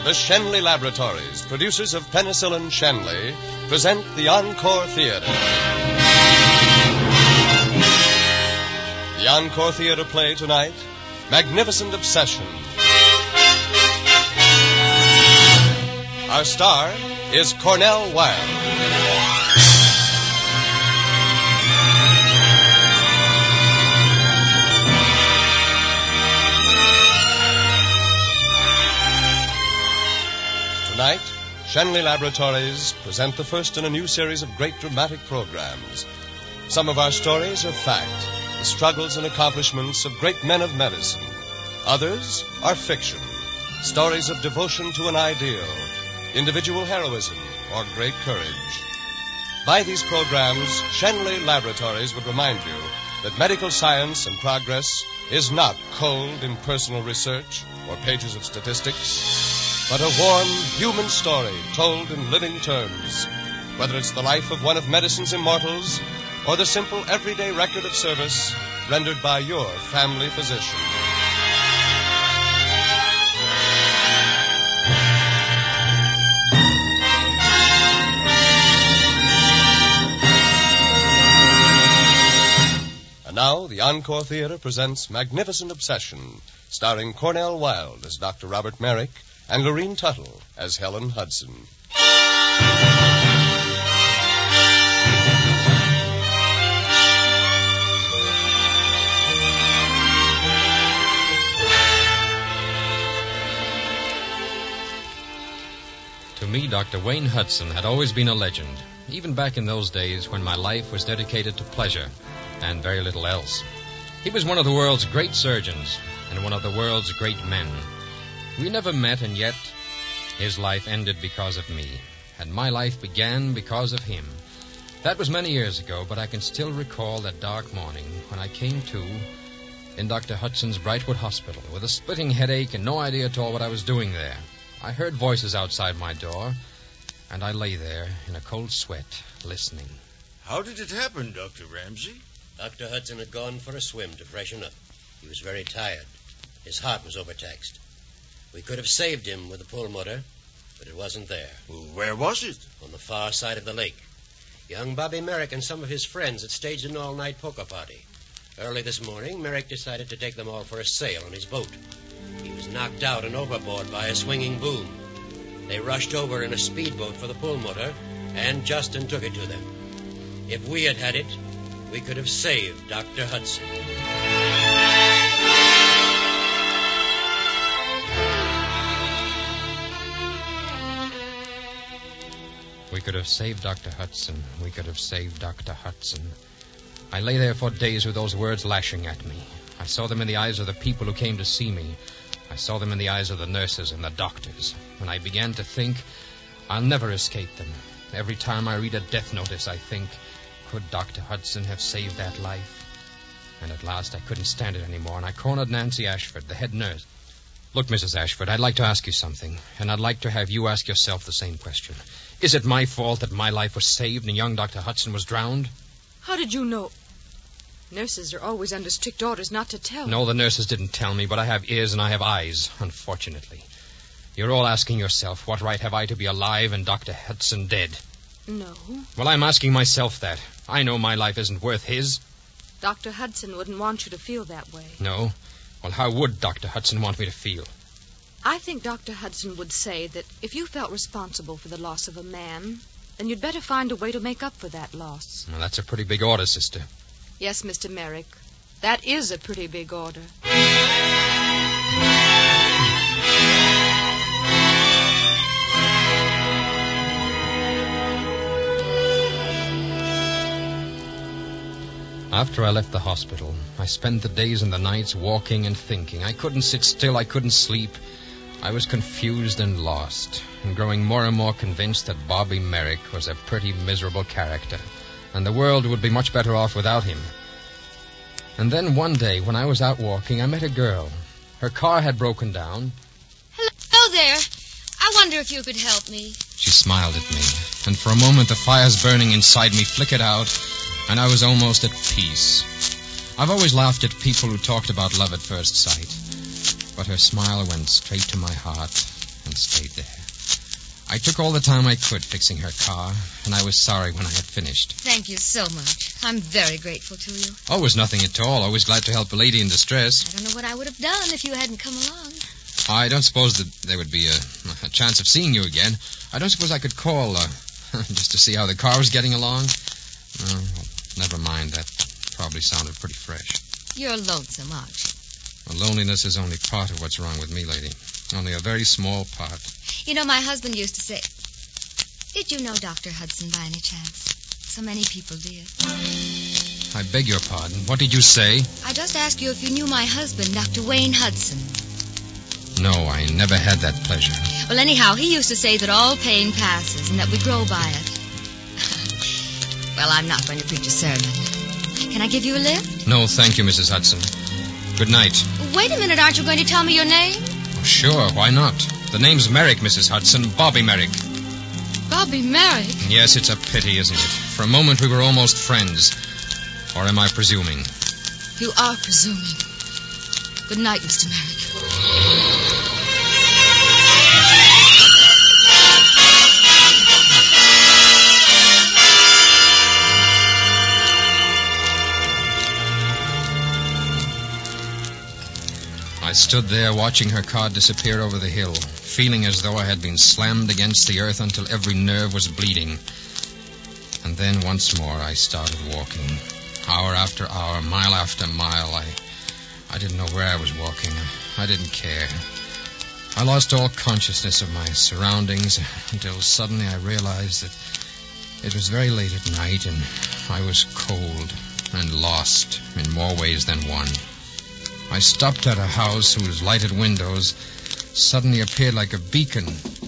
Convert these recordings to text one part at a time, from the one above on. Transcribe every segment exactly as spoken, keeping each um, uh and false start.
The Schenley Laboratories, producers of Penicillin Schenley, present the Encore Theater. The Encore Theater play tonight, Magnificent Obsession. Our star is Cornell Wilde. Tonight, Schenley Laboratories present the first in a new series of great dramatic programs. Some of our stories are fact, the struggles and accomplishments of great men of medicine. Others are fiction, stories of devotion to an ideal, individual heroism, or great courage. By these programs, Schenley Laboratories would remind you that medical science and progress is not cold, impersonal research or pages of statistics, but a warm, human story told in living terms, whether it's the life of one of medicine's immortals or the simple everyday record of service rendered by your family physician. And now, the Encore Theater presents Magnificent Obsession, starring Cornell Wilde as Doctor Robert Merrick and Lorene Tuttle as Helen Hudson. To me, Doctor Wayne Hudson had always been a legend, even back in those days when my life was dedicated to pleasure and very little else. He was one of the world's great surgeons and one of the world's great men. We never met, and yet his life ended because of me, and my life began because of him. That was many years ago, but I can still recall that dark morning when I came to in Doctor Hudson's Brightwood Hospital with a splitting headache and no idea at all what I was doing there. I heard voices outside my door, and I lay there in a cold sweat, listening. How did it happen, Doctor Ramsey? Doctor Hudson had gone for a swim to freshen up. He was very tired. His heart was overtaxed. We could have saved him with the pulmotor, but it wasn't there. Well, where was it? On the far side of the lake. Young Bobby Merrick and some of his friends had staged an all-night poker party. Early this morning, Merrick decided to take them all for a sail on his boat. He was knocked out and overboard by a swinging boom. They rushed over in a speedboat for the pulmotor, and Justin took it to them. If we had had it, we could have saved Doctor Hudson. We could have saved Doctor Hudson. We could have saved Doctor Hudson. I lay there for days with those words lashing at me. I saw them in the eyes of the people who came to see me. I saw them in the eyes of the nurses and the doctors. When I began to think, I'll never escape them. Every time I read a death notice, I think, could Doctor Hudson have saved that life? And at last I couldn't stand it anymore, and I cornered Nancy Ashford, the head nurse. Look, Missus Ashford, I'd like to ask you something, and I'd like to have you ask yourself the same question. Is it my fault that my life was saved and young Doctor Hudson was drowned? How did you know? Nurses are always under strict orders not to tell. No, the nurses didn't tell me, but I have ears and I have eyes, unfortunately. You're all asking yourself, what right have I to be alive and Doctor Hudson dead? No. Well, I'm asking myself that. I know my life isn't worth his. Doctor Hudson wouldn't want you to feel that way. No? Well, how would Doctor Hudson want me to feel? I think Doctor Hudson would say that if you felt responsible for the loss of a man, then you'd better find a way to make up for that loss. Well, that's a pretty big order, sister. Yes, Mister Merrick. That is a pretty big order. After I left the hospital, I spent the days and the nights walking and thinking. I couldn't sit still. I couldn't sleep. I was confused and lost, and growing more and more convinced that Bobby Merrick was a pretty miserable character, and the world would be much better off without him. And then one day, when I was out walking, I met a girl. Her car had broken down. Hello there. I wonder if you could help me. She smiled at me, and for a moment the fires burning inside me flickered out, and I was almost at peace. I've always laughed at people who talked about love at first sight, but her smile went straight to my heart, and stayed there. I took all the time I could fixing her car, and I was sorry when I had finished. Thank you so much. I'm very grateful to you. Oh, it was nothing at all. Always glad to help a lady in distress. I don't know what I would have done if you hadn't come along. I don't suppose that there would be a, a chance of seeing you again. I don't suppose I could call uh, just to see how the car was getting along. Oh, well, never mind. That probably sounded pretty fresh. You're lonesome, aren't you? Well, loneliness is only part of what's wrong with me, lady. Only a very small part. You know, my husband used to say... Did you know Doctor Hudson by any chance? So many people did. I beg your pardon. What did you say? I just asked you if you knew my husband, Doctor Wayne Hudson. No, I never had that pleasure. Well, anyhow, he used to say that all pain passes and that we grow by it. Well, I'm not going to preach a sermon. Can I give you a lift? No, thank you, Missus Hudson. Good night. Wait a minute, aren't you going to tell me your name? Oh, sure, why not? The name's Merrick, Missus Hudson. Bobby Merrick. Bobby Merrick? Yes, it's a pity, isn't it? For a moment we were almost friends. Or am I presuming? You are presuming. Good night, Mister Merrick. I stood there watching her car disappear over the hill, feeling as though I had been slammed against the earth until every nerve was bleeding. And then once more I started walking. Hour after hour, mile after mile, I... I didn't know where I was walking. I didn't care. I lost all consciousness of my surroundings until suddenly I realized that it was very late at night and I was cold and lost in more ways than one. I stopped at a house whose lighted windows suddenly appeared like a beacon.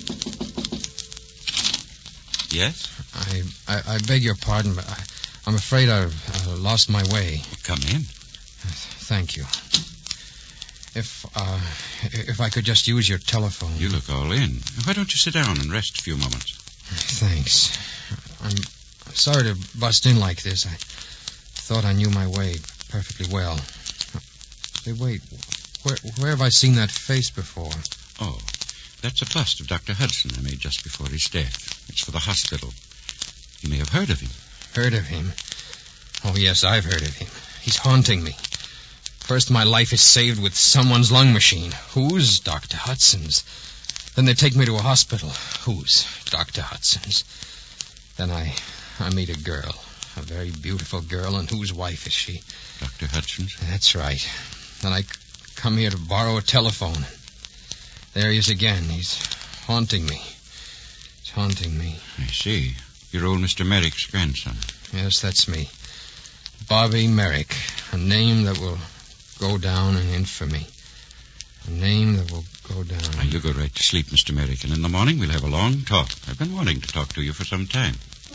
Yes? I I, I beg your pardon, but I, I'm afraid I've uh, lost my way. Come in. Thank you. If, uh, if I could just use your telephone. You look all in. Why don't you sit down and rest a few moments? Thanks. I'm sorry to bust in like this. I thought I knew my way perfectly well. Say, wait, where, where have I seen that face before? Oh, that's a bust of Doctor Hudson I made just before his death. It's for the hospital. You may have heard of him. Heard of him? Oh, yes, I've heard of him. He's haunting me. First, my life is saved with someone's lung machine. Whose? Doctor Hudson's. Then they take me to a hospital. Whose? Doctor Hudson's. Then I, I meet a girl. A very beautiful girl, and whose wife is she? Doctor Hudson's? That's right. Then I c- come here to borrow a telephone. There he is again. He's haunting me. He's haunting me. I see. You're old Mister Merrick's grandson. Yes, that's me. Bobby Merrick. A name that will go down in infamy. A name that will go down... Now, you go right to sleep, Mister Merrick, and in the morning we'll have a long talk. I've been wanting to talk to you for some time.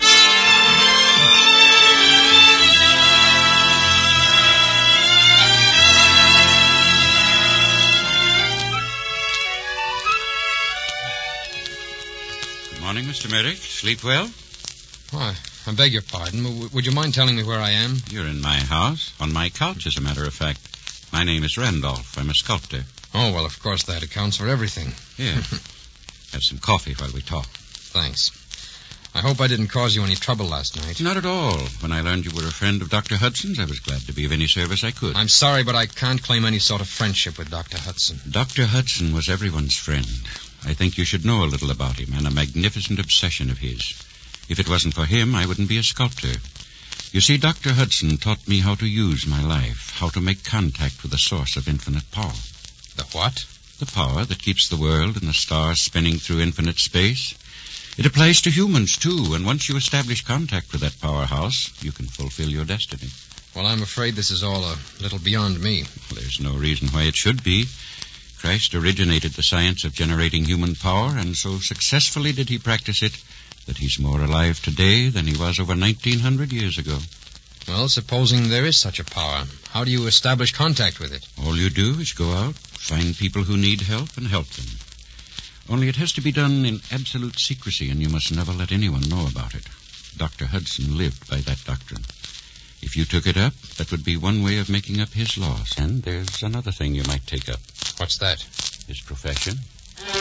Good morning, Mister Merrick. Sleep well? Oh, I beg your pardon. W- would you mind telling me where I am? You're in my house, on my couch, as a matter of fact. My name is Randolph. I'm a sculptor. Oh, well, of course, that accounts for everything. Yeah. Have some coffee while we talk. Thanks. I hope I didn't cause you any trouble last night. Not at all. When I learned you were a friend of Doctor Hudson's, I was glad to be of any service I could. I'm sorry, but I can't claim any sort of friendship with Doctor Hudson. Doctor Hudson was everyone's friend. I think you should know a little about him and a magnificent obsession of his. If it wasn't for him, I wouldn't be a sculptor. You see, Doctor Hudson taught me how to use my life, how to make contact with the source of infinite power. The what? The power that keeps the world and the stars spinning through infinite space. It applies to humans, too, and once you establish contact with that powerhouse, you can fulfill your destiny. Well, I'm afraid this is all a little beyond me. There's no reason why it should be. Christ originated the science of generating human power, and so successfully did he practice it that he's more alive today than he was over nineteen hundred years ago. Well, supposing there is such a power, how do you establish contact with it? All you do is go out, find people who need help, and help them. Only it has to be done in absolute secrecy, and you must never let anyone know about it. Doctor Hudson lived by that doctrine. If you took it up, that would be one way of making up his laws. And there's another thing you might take up. What's that? His profession.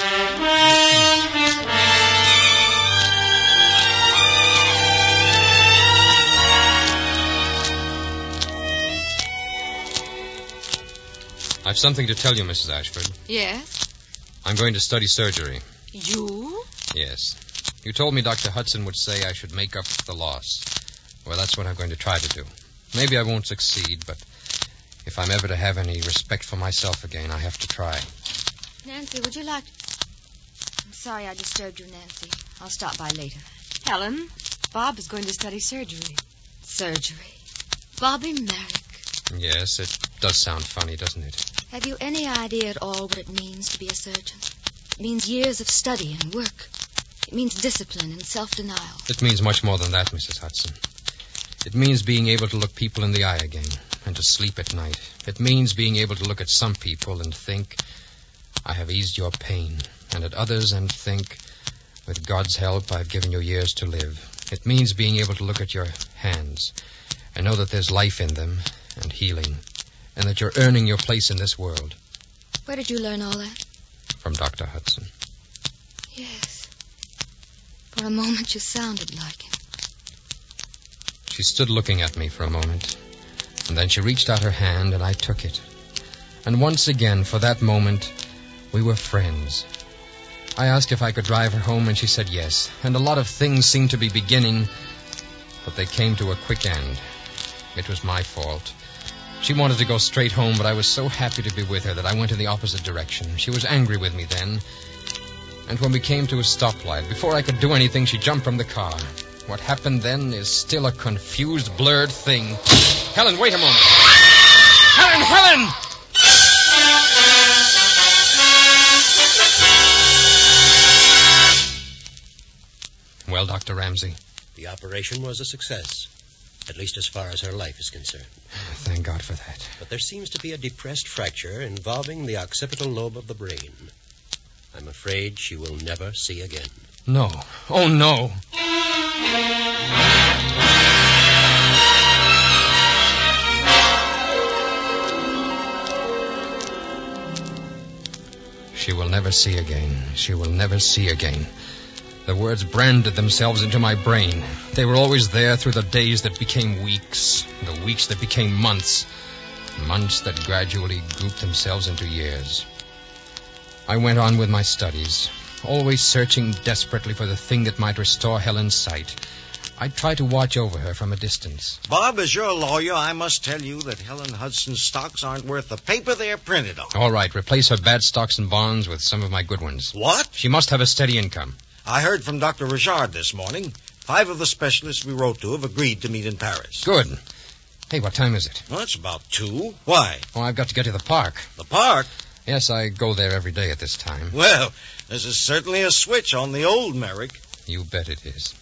I've something to tell you, Missus Ashford. Yes? I'm going to study surgery. You? Yes. You told me Doctor Hudson would say I should make up the loss. Well, that's what I'm going to try to do. Maybe I won't succeed, but if I'm ever to have any respect for myself again, I have to try. Nancy, would you like... I'm sorry I disturbed you, Nancy. I'll stop by later. Helen, Bob is going to study surgery. Surgery? Bobby Merrick. Yes, it does sound funny, doesn't it? Have you any idea at all what it means to be a surgeon? It means years of study and work. It means discipline and self-denial. It means much more than that, Missus Hudson. It means being able to look people in the eye again and to sleep at night. It means being able to look at some people and think, I have eased your pain, and at others and think, with God's help, I've given you years to live. It means being able to look at your hands and know that there's life in them and healing, and that you're earning your place in this world. Where did you learn all that? From Doctor Hudson. Yes. For a moment you sounded like him. She stood looking at me for a moment, and then she reached out her hand, and I took it. And once again, for that moment, we were friends. I asked if I could drive her home, and she said yes. And a lot of things seemed to be beginning, but they came to a quick end. It was my fault. She wanted to go straight home, but I was so happy to be with her that I went in the opposite direction. She was angry with me then. And when we came to a stoplight, before I could do anything, she jumped from the car. What happened then is still a confused, blurred thing. Helen, wait a moment. Helen, Helen! Well, Doctor Ramsey? The operation was a success, at least as far as her life is concerned. Thank God for that. But there seems to be a depressed fracture involving the occipital lobe of the brain. I'm afraid she will never see again. No. Oh, no. She will never see again. She will never see again. The words branded themselves into my brain. They were always there through the days that became weeks, the weeks that became months, months that gradually grouped themselves into years. I went on with my studies, always searching desperately for the thing that might restore Helen's sight. I tried to watch over her from a distance. Bob, as your lawyer, I must tell you that Helen Hudson's stocks aren't worth the paper they're printed on. All right, replace her bad stocks and bonds with some of my good ones. What? She must have a steady income. I heard from Doctor Richard this morning. Five of the specialists we wrote to have agreed to meet in Paris. Good. Hey, what time is it? Well, it's about two. Why? Oh, I've got to get to the park. The park? Yes, I go there every day at this time. Well, this is certainly a switch on the old Merrick. You bet it is.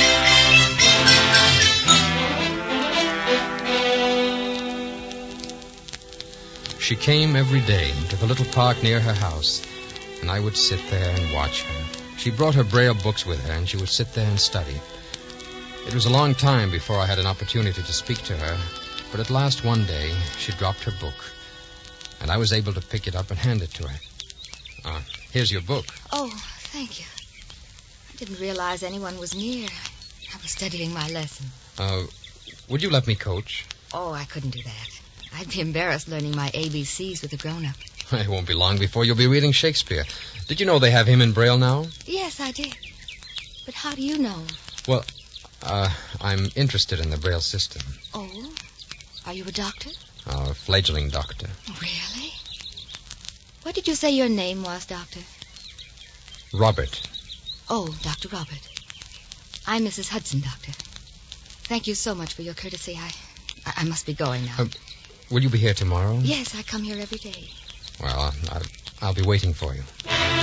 She came every day to the little park near her house, and I would sit there and watch her. She brought her Braille books with her, and she would sit there and study. It was a long time before I had an opportunity to speak to her, but at last one day she dropped her book, and I was able to pick it up and hand it to her. Ah, here's your book. Oh, thank you. I didn't realize anyone was near. I was studying my lesson. Uh, would you let me coach? Oh, I couldn't do that. I'd be embarrassed learning my A B Cs with a grown-up. It won't be long before you'll be reading Shakespeare. Did you know they have him in Braille now? Yes, I did. But how do you know? Well, uh, I'm interested in the Braille system. Oh? Are you a doctor? A fledgling doctor. Really? What did you say your name was, Doctor? Robert. Oh, Doctor Robert. I'm Missus Hudson, Doctor. Thank you so much for your courtesy. I I must be going now. Uh, will you be here tomorrow? Yes, I come here every day. Well, I'll, I'll be waiting for you.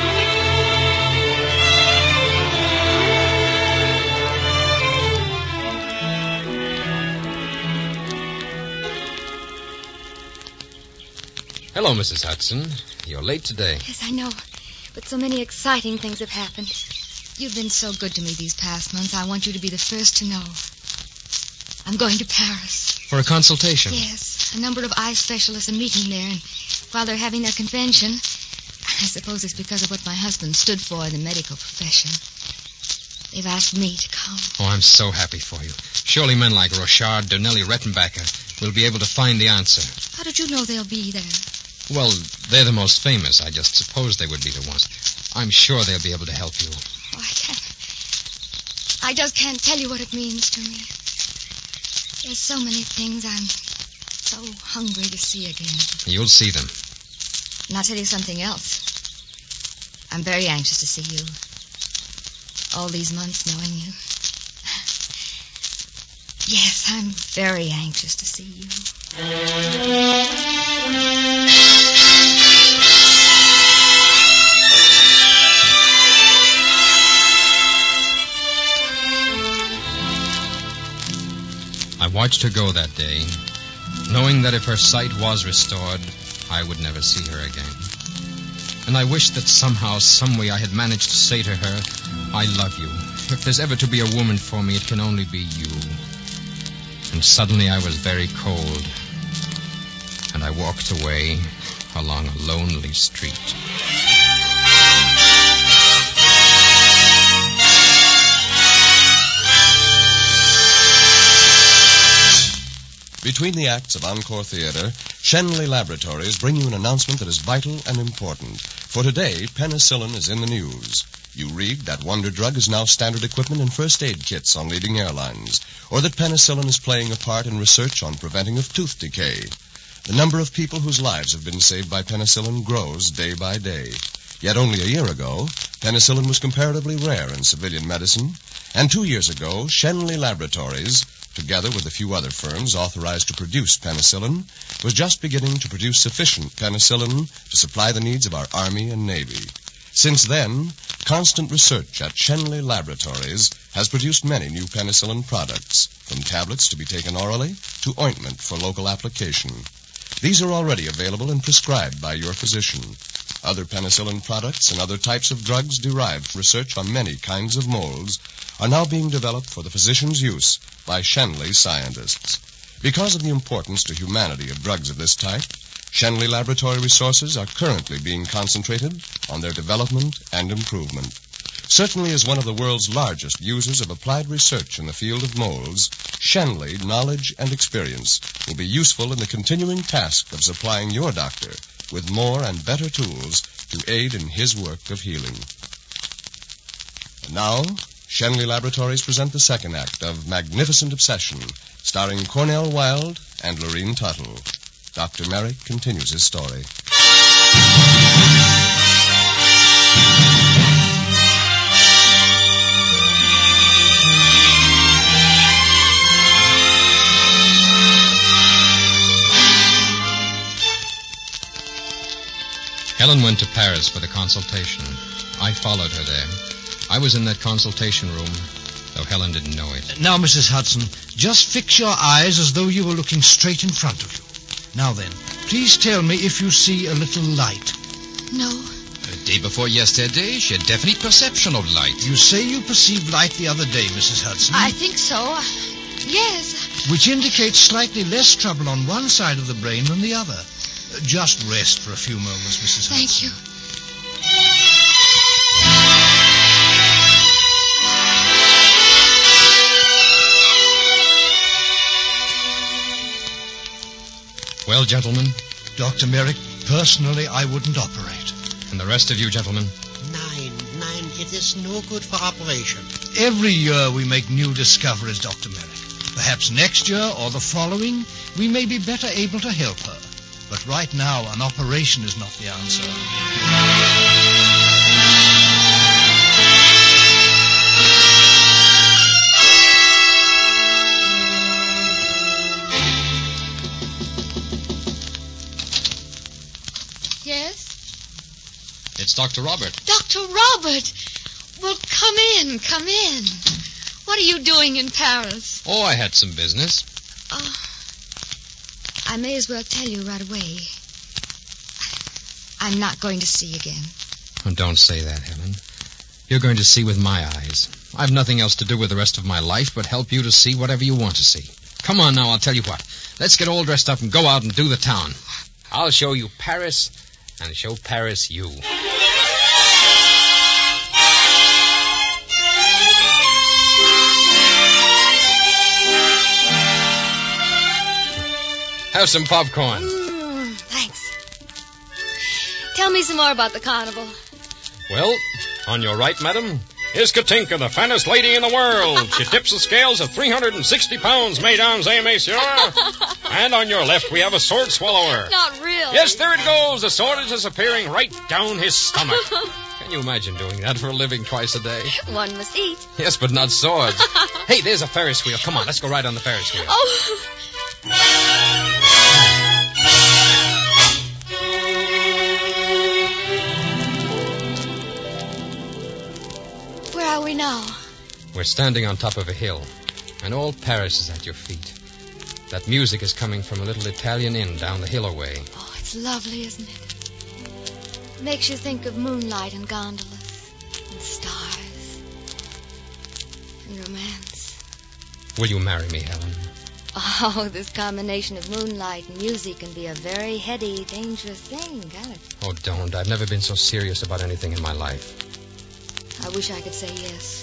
Hello, Missus Hudson. You're late today. Yes, I know. But so many exciting things have happened. You've been so good to me these past months. I want you to be the first to know. I'm going to Paris. For a consultation? Yes. A number of eye specialists are meeting there, and while they're having their convention, I suppose it's because of what my husband stood for in the medical profession. They've asked me to come. Oh, I'm so happy for you. Surely men like Rochard, Donnelly, Rettenbacher will be able to find the answer. How did you know they'll be there? Well, they're the most famous. I just supposed they would be the ones. I'm sure they'll be able to help you. Oh, I can't. I just can't tell you what it means to me. There's so many things I'm so hungry to see again. You'll see them. And I'll tell you something else. I'm very anxious to see you. All these months knowing you. Yes, I'm very anxious to see you. I watched her go that day, knowing that if her sight was restored, I would never see her again. And I wished that somehow, some way I had managed to say to her, I love you. If there's ever to be a woman for me, it can only be you. And suddenly I was very cold, and I walked away along a lonely street. Between the acts of Encore Theater, Shenley Laboratories bring you an announcement that is vital and important. For today, penicillin is in the news. You read that wonder drug is now standard equipment in first aid kits on leading airlines, or that penicillin is playing a part in research on preventing of tooth decay. The number of people whose lives have been saved by penicillin grows day by day. Yet only a year ago, penicillin was comparatively rare in civilian medicine, and two years ago, Shenley Laboratories, together with a few other firms authorized to produce penicillin, was just beginning to produce sufficient penicillin to supply the needs of our Army and Navy. Since then, constant research at Shenley Laboratories has produced many new penicillin products, from tablets to be taken orally to ointment for local application. These are already available and prescribed by your physician. Other penicillin products and other types of drugs derived from research on many kinds of molds are now being developed for the physician's use by Shenley scientists. Because of the importance to humanity of drugs of this type, Shenley Laboratory resources are currently being concentrated on their development and improvement. Certainly as one of the world's largest users of applied research in the field of molds, Shenley knowledge and experience will be useful in the continuing task of supplying your doctor with more and better tools to aid in his work of healing. And now, Shenley Laboratories present the second act of Magnificent Obsession, starring Cornell Wilde and Lorene Tuttle. Doctor Merrick continues his story. Helen went to Paris for the consultation. I followed her there. I was in that consultation room, though Helen didn't know it. Now, Missus Hudson, just fix your eyes as though you were looking straight in front of you. Now then, please tell me if you see a little light. No. The day before yesterday, she had definite perception of light. You say you perceived light the other day, Missus Hudson. I think so. Yes. Which indicates slightly less trouble on one side of the brain than the other. Just rest for a few moments, Missus Hudson. Thank you. Well, gentlemen? Doctor Merrick, personally, I wouldn't operate. And the rest of you, gentlemen? Nine, nine, it is no good for operation. Every year we make new discoveries, Doctor Merrick. Perhaps next year or the following, we may be better able to help her. But right now, an operation is not the answer. Yes? It's Doctor Robert. Doctor Robert! Well, come in, come in. What are you doing in Paris? Oh, I had some business. Oh, I may as well tell you right away. I'm not going to see again. Oh, don't say that, Helen. You're going to see with my eyes. I've nothing else to do with the rest of my life but help you to see whatever you want to see. Come on now, I'll tell you what. Let's get all dressed up and go out and do the town. I'll show you Paris and show Paris you. Have some popcorn. Mm, thanks. Tell me some more about the carnival. Well, on your right, madam, is Katinka, the fattest lady in the world. She tips the scales at three hundred sixty pounds, mesdames et messieurs. And on your left, we have a sword swallower. Not really. Yes, there it goes. The sword is disappearing right down his stomach. Can you imagine doing that for a living twice a day? One must eat. Yes, but not swords. Hey, there's a Ferris wheel. Come on, let's go ride on the Ferris wheel. Oh. Where are we now? We're standing on top of a hill, and all Paris is at your feet. That music is coming from a little Italian inn down the hill away. Oh, it's lovely, isn't it? Makes you think of moonlight and gondolas and stars and romance. Will you marry me, Helen? Oh, this combination of moonlight and music can be a very heady, dangerous thing, can't it? Oh, don't. I've never been so serious about anything in my life. I wish I could say yes.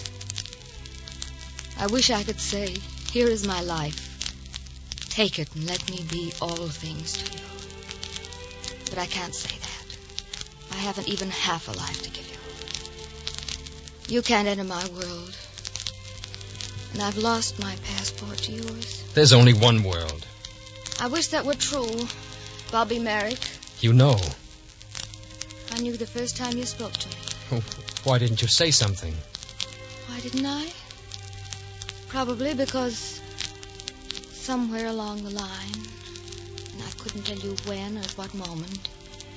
I wish I could say, here is my life. Take it and let me be all things to you. But I can't say that. I haven't even half a life to give you. You can't enter my world. And I've lost my passport to yours. There's only one world. I wish that were true, Bobby Merrick. You know. I knew the first time you spoke to me. Oh, why didn't you say something? Why didn't I? Probably because somewhere along the line, and I couldn't tell you when or at what moment,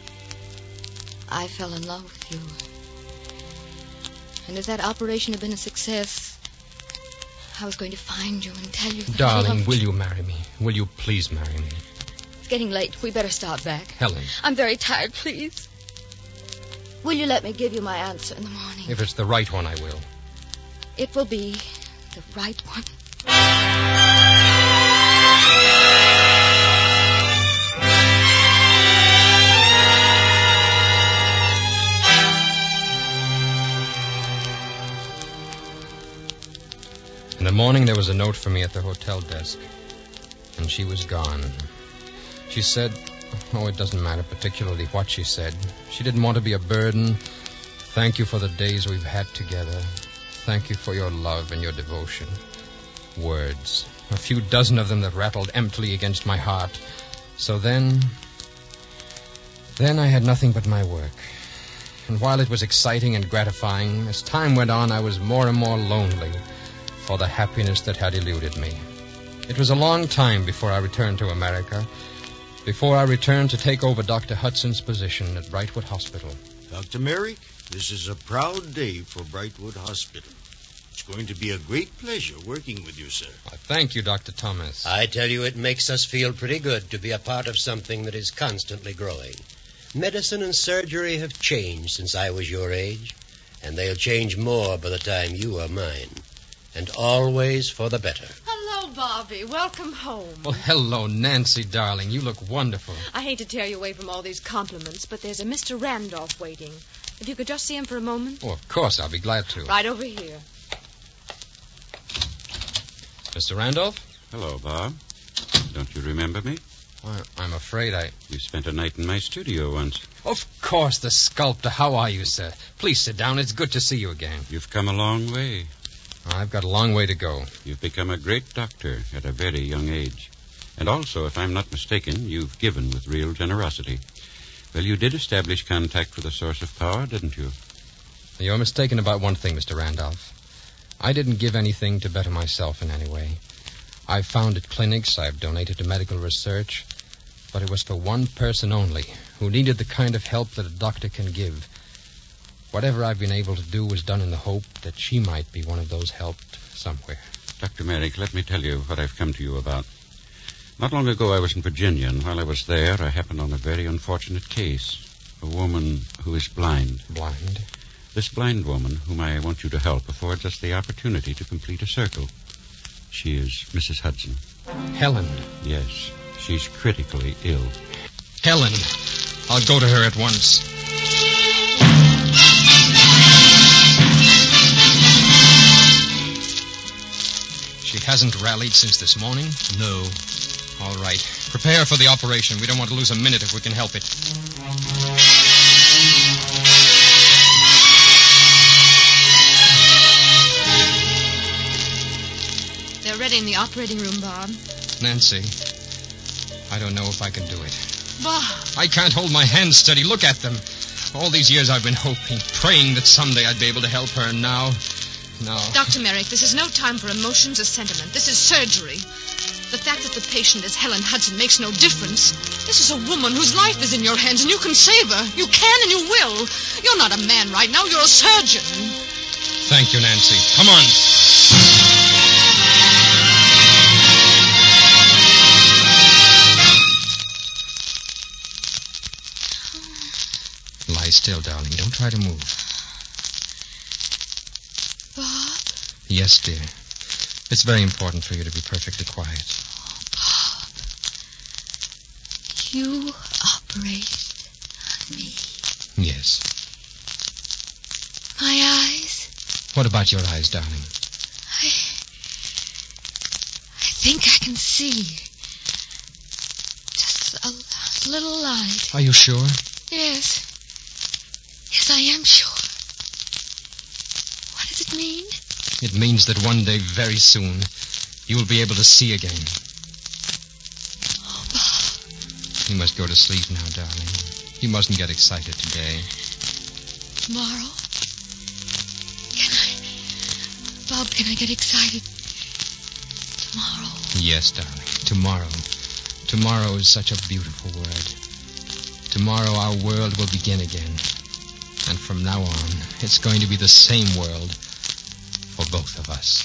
I fell in love with you. And if that operation had been a success, I was going to find you and tell you that I Darling, loved will you. you marry me? Will you please marry me? It's getting late. We better start back. Helen. I'm very tired, please. Will you let me give you my answer in the morning? If it's the right one, I will. It will be the right one. In the morning, there was a note for me at the hotel desk, and she was gone. She said, oh, it doesn't matter particularly what she said. She didn't want to be a burden. Thank you for the days we've had together. Thank you for your love and your devotion. Words. A few dozen of them that rattled emptily against my heart. So then... Then I had nothing but my work. And while it was exciting and gratifying, as time went on, I was more and more lonely for the happiness that had eluded me. It was a long time before I returned to America, before I returned to take over Doctor Hudson's position at Brightwood Hospital. Doctor Merrick, this is a proud day for Brightwood Hospital. It's going to be a great pleasure working with you, sir. Well, thank you, Doctor Thomas. I tell you, it makes us feel pretty good to be a part of something that is constantly growing. Medicine and surgery have changed since I was your age, and they'll change more by the time you are mine. And always for the better. Hello, Bobby. Welcome home. Well, hello, Nancy, darling. You look wonderful. I hate to tear you away from all these compliments, but there's a Mister Randolph waiting. If you could just see him for a moment. Oh, of course. I'll be glad to. Right over here. Mister Randolph? Hello, Bob. Don't you remember me? Well, I'm afraid I... You spent a night in my studio once. Of course, the sculptor. How are you, sir? Please sit down. It's good to see you again. You've come a long way. I've got a long way to go. You've become a great doctor at a very young age. And also, if I'm not mistaken, you've given with real generosity. Well, you did establish contact with a source of power, didn't you? You're mistaken about one thing, Mister Randolph. I didn't give anything to better myself in any way. I've founded clinics, I've donated to medical research, but it was for one person only, who needed the kind of help that a doctor can give. Whatever I've been able to do was done in the hope that she might be one of those helped somewhere. Doctor Merrick, let me tell you what I've come to you about. Not long ago I was in Virginia, and while I was there, I happened on a very unfortunate case. A woman who is blind. Blind? This blind woman, whom I want you to help, affords us the opportunity to complete a circle. She is Missus Hudson. Helen? Yes, she's critically ill. Helen! I'll go to her at once. She hasn't rallied since this morning? No. All right. Prepare for the operation. We don't want to lose a minute if we can help it. They're ready in the operating room, Bob. Nancy, I don't know if I can do it. Bob. I can't hold my hands steady. Look at them. All these years I've been hoping, praying that someday I'd be able to help her, and now... now... Doctor Merrick, this is no time for emotions or sentiment. This is surgery. The fact that the patient is Helen Hudson makes no difference. This is a woman whose life is in your hands, and you can save her. You can and you will. You're not a man right now. You're a surgeon. Thank you, Nancy. Come on. Lie still, darling. Don't try to move. Bob? Yes, dear. It's very important for you to be perfectly quiet. Oh, Bob. You operated on me. Yes. My eyes? What about your eyes, darling? I... I think I can see. Just a, a little light. Are you sure? Yes. Yes, I am sure. What does it mean? It means that one day, very soon, you will be able to see again. Oh, Bob. You must go to sleep now, darling. You mustn't get excited today. Tomorrow? Can I... Bob, can I get excited tomorrow? Yes, darling. Tomorrow. Tomorrow is such a beautiful word. Tomorrow our world will begin again. And from now on, it's going to be the same world for both of us.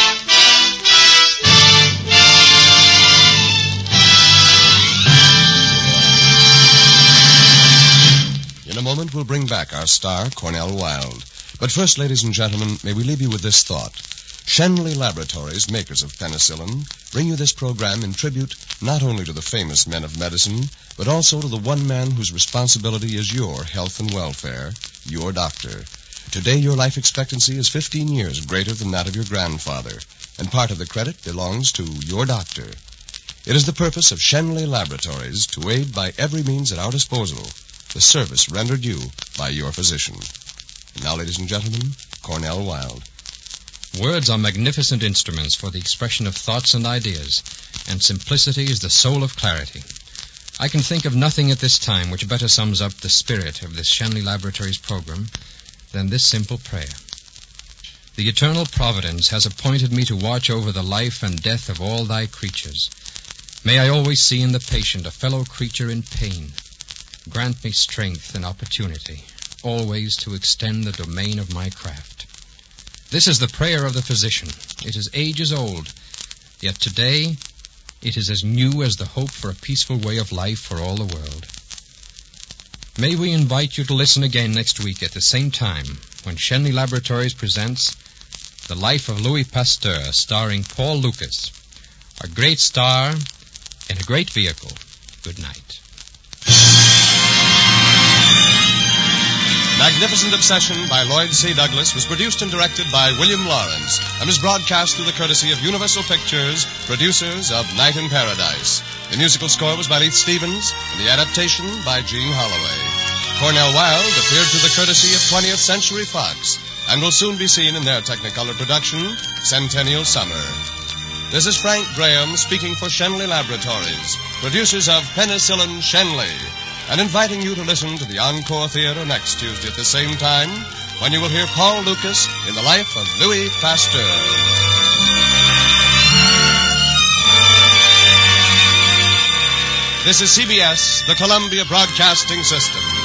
In a moment, we'll bring back our star, Cornell Wilde. But first, ladies and gentlemen, may we leave you with this thought. Schenley Laboratories, makers of penicillin, bring you this program in tribute not only to the famous men of medicine, but also to the one man whose responsibility is your health and welfare, your doctor. Today, your life expectancy is fifteen years greater than that of your grandfather, and part of the credit belongs to your doctor. It is the purpose of Schenley Laboratories to aid by every means at our disposal the service rendered you by your physician. And now, ladies and gentlemen, Cornell Wilde. Words are magnificent instruments for the expression of thoughts and ideas, and simplicity is the soul of clarity. I can think of nothing at this time which better sums up the spirit of this Schenley Laboratories program than this simple prayer. The eternal providence has appointed me to watch over the life and death of all thy creatures. May I always see in the patient a fellow creature in pain. Grant me strength and opportunity, always to extend the domain of my craft. This is the prayer of the physician. It is ages old, yet today it is as new as the hope for a peaceful way of life for all the world. May we invite you to listen again next week at the same time when Schenley Laboratories presents The Life of Louis Pasteur, starring Paul Lucas, a great star in a great vehicle. Good night. Magnificent Obsession by Lloyd C. Douglas was produced and directed by William Lawrence and is broadcast through the courtesy of Universal Pictures, producers of Night in Paradise. The musical score was by Leith Stevens and the adaptation by Gene Holloway. Cornell Wilde appeared through the courtesy of twentieth Century Fox and will soon be seen in their Technicolor production, Centennial Summer. This is Frank Graham speaking for Schenley Laboratories, producers of Penicillin Schenley, and inviting you to listen to the Encore Theater next Tuesday at the same time when you will hear Paul Lucas in the life of Louis Pasteur. This is C B S, the Columbia Broadcasting System.